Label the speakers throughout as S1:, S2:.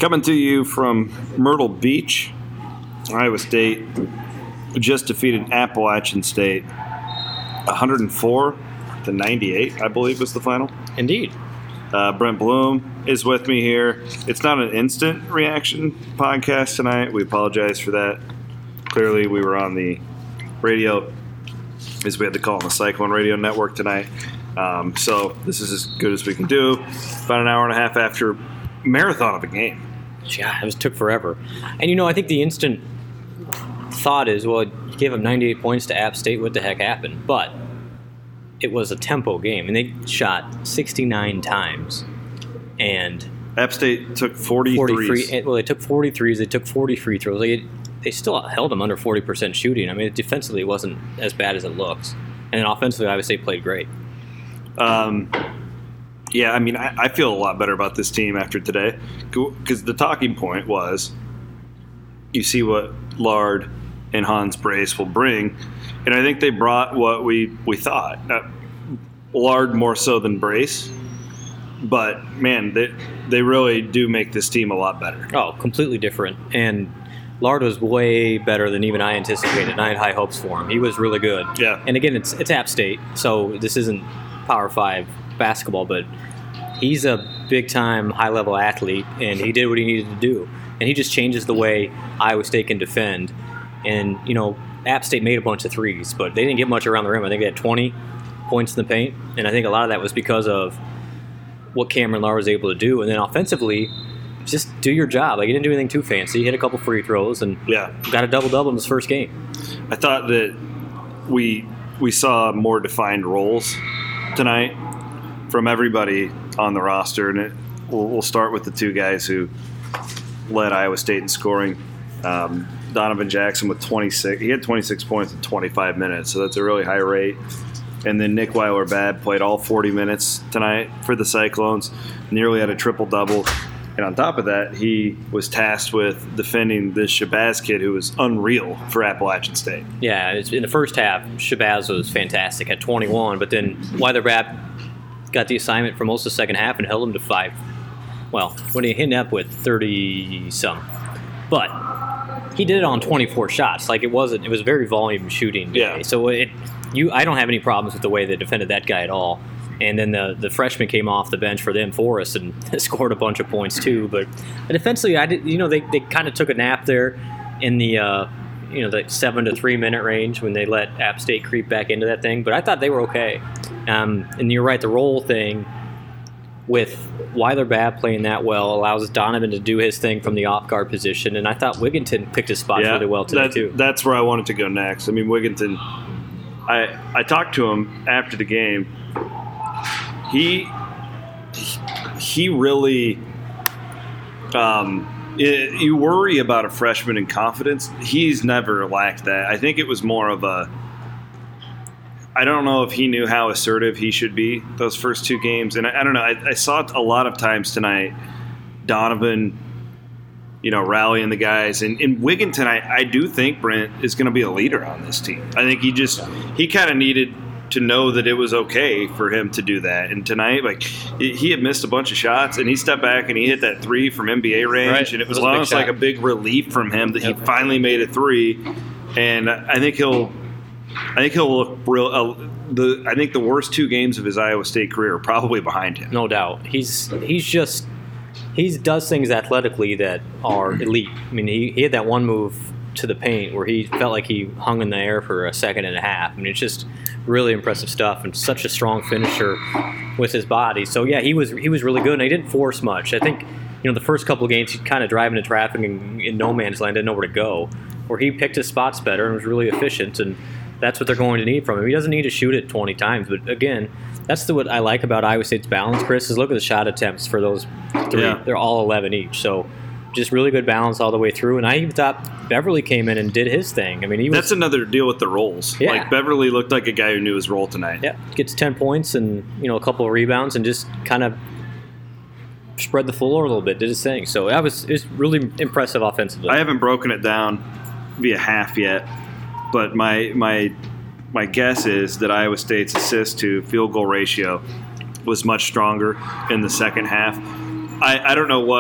S1: Coming to you from Myrtle Beach, Iowa State just defeated Appalachian State 104-98, I believe was the final.
S2: Indeed.
S1: Brent Bloom is with me here. It's not an instant reaction podcast tonight. We apologize for that. Clearly, we were on the radio, as we had to call on the Cyclone Radio Network tonight. So this is as good as we can do. About an hour and a half after marathon of a game.
S2: Yeah, it took forever. And, I think the instant thought is, well, you gave up 98 points to App State. What the heck happened? But it was a tempo game, and they shot 69 times. And
S1: App State took 43s.
S2: Well, they took 43s. They took 40 free throws. They still held them under 40% shooting. I mean, defensively, it wasn't as bad as it looks. And then offensively, Iowa State played great.
S1: Yeah, I mean, I feel a lot better about this team after today because the talking point was you see what Lard and Hans Brace will bring, and I think they brought what we thought. Lard more so than Brace, but, man, they really do make this team a lot better.
S2: Oh, completely different. And Lard was way better than even I anticipated, and I had high hopes for him. He was really good.
S1: Yeah.
S2: And, again, it's App State, so this isn't Power 5 basketball, but he's a big-time, high-level athlete, and he did what he needed to do. And he just changes the way Iowa State can defend. And, App State made a bunch of threes, but they didn't get much around the rim. I think they had 20 points in the paint, and I think a lot of that was because of what Cameron Lard was able to do. And then offensively, just do your job. Like, he didn't do anything too fancy. He hit a couple free throws and got a double-double in his first game.
S1: I thought that we saw more defined roles tonight from everybody on the roster, and we'll start with the two guys who led Iowa State in scoring. Donovan Jackson with 26. He had 26 points in 25 minutes, so that's a really high rate. And then Nick Weiler-Babb played all 40 minutes tonight for the Cyclones, nearly had a triple-double. And on top of that, he was tasked with defending this Shabazz kid who was unreal for Appalachian State.
S2: Yeah, in the first half, Shabazz was fantastic at 21, but then Weiler-Babb got the assignment for most of the second half and held him to 5. Well, when he hit up with 30-some. But he did it on 24 shots. Like, it was very volume shooting day.
S1: Yeah.
S2: So I don't have any problems with the way they defended that guy at all. And then the freshman came off the bench for them, Forrest, and scored a bunch of points too. But defensively, they kind of took a nap there in the the 7 to 3 minute range when they let App State creep back into that thing. But I thought they were okay. And you're right, the role thing with Weiler-Babb playing that well allows Donovan to do his thing from the off-guard position. And I thought Wigginton picked his spot really well today, too. That's
S1: where I wanted to go next. I mean, Wigginton, I talked to him after the game. He really you worry about a freshman in confidence. He's never lacked that. I think it was more of I don't know if he knew how assertive he should be those first two games. And I don't know. I saw it a lot of times tonight. Donovan, rallying the guys. And Wigginton, I do think Brent is going to be a leader on this team. I think he kind of needed to know that it was okay for him to do that. And tonight, he had missed a bunch of shots, and he stepped back and he hit that 3 from NBA range. Right. And it was almost like a big relief from him that he finally made a 3. And I think he'll look real. I think the worst 2 games of his Iowa State career are probably behind him.
S2: No doubt. He does things athletically that are elite. I mean, he had that one move to the paint where he felt like he hung in the air for a second and a half. I mean, it's just really impressive stuff, and such a strong finisher with his body. So yeah, he was really good, and he didn't force much. I think the first couple of games he'd kind of drive into traffic and in no man's land, didn't know where to go. Where he picked his spots better and was really efficient, and that's what they're going to need from him. He doesn't need to shoot it 20 times, but again, that's what I like about Iowa State's balance, Chris, is look at the shot attempts for those 3. Yeah. They're all 11 each, so just really good balance all the way through. And I even thought Beverly came in and did his thing. I mean, that's
S1: another deal with the roles. Yeah. Like, Beverly looked like a guy who knew his role tonight.
S2: Yeah, gets 10 points and a couple of rebounds and just kind of spread the floor a little bit, did his thing. So it's really impressive offensively.
S1: I haven't broken it down via half yet, but my guess is that Iowa State's assist to field goal ratio was much stronger in the second half. I don't know what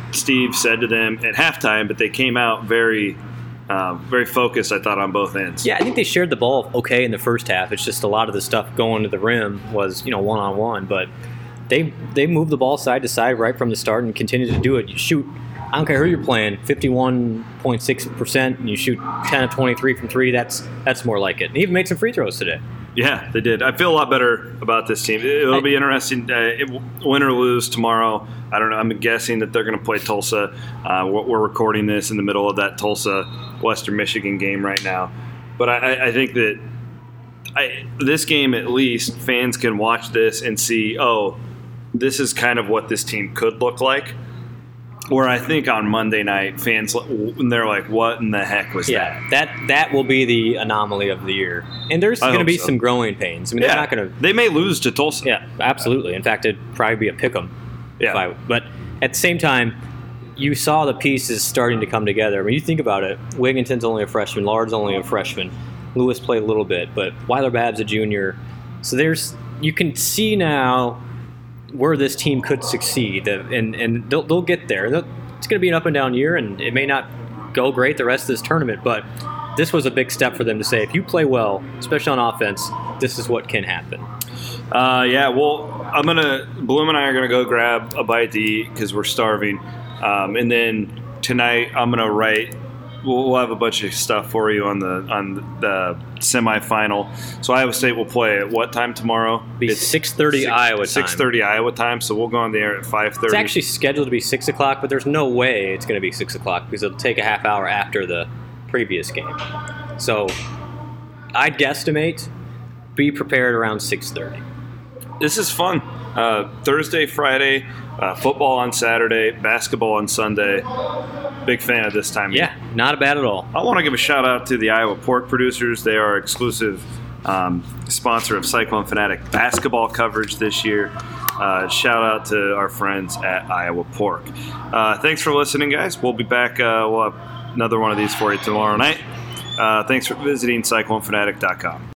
S1: Steve said to them at halftime, but they came out very focused, I thought, on both ends.
S2: Yeah, I think they shared the ball okay in the first half. It's just a lot of the stuff going to the rim was, one-on-one. But they moved the ball side to side right from the start and continued to do it. You shoot, I don't care who you're playing, 51.6%, and you shoot 10 of 23 from three. That's more like it. And even made some free throws today.
S1: Yeah, they did. I feel a lot better about this team. It'll be interesting, win or lose tomorrow. I don't know. I'm guessing that they're going to play Tulsa. We're recording this in the middle of that Tulsa-Western Michigan game right now. But I think that this game, at least, fans can watch this and see, this is kind of what this team could look like. Where I think on Monday night, fans, they're like, what in the heck was that?
S2: Yeah, that will be the anomaly of the year. And there's going to be some growing pains. I mean, they're not going to...
S1: They may lose to Tulsa.
S2: Yeah, absolutely. In fact, it'd probably be a pick-em.
S1: Yeah.
S2: But at the same time, you saw the pieces starting to come together. I mean, you think about it. Wigginton's only a freshman. Lard's only a freshman. Lewis played a little bit, but Weiler-Babb's a junior. So you can see now where this team could succeed, and they'll get there. It's going to be an up and down year, and it may not go great the rest of this tournament, but this was a big step for them to say, if you play well, especially on offense, this is what can happen.
S1: Bloom and I are going to go grab a bite to eat because we're starving. And then tonight I'm going to write. We'll have a bunch of stuff for you on the semifinal. So Iowa State will play at what time tomorrow?
S2: It's 6:30 Iowa time.
S1: 6:30 Iowa time. So we'll go on the air at 5:30.
S2: It's actually scheduled to be 6 o'clock, but there's no way it's going to be 6 o'clock because it'll take a half hour after the previous game. So I'd guesstimate, be prepared around 6:30.
S1: This is fun. Thursday, Friday, football on Saturday, basketball on Sunday. Big fan of this time.
S2: Yeah, not bad at all.
S1: I want to give a shout out to the Iowa Pork producers. They are exclusive sponsor of Cyclone Fanatic basketball coverage this year. Shout out to our friends at Iowa Pork. Thanks for listening, guys. We'll be back. We'll have another one of these for you tomorrow night. Thanks for visiting CycloneFanatic.com.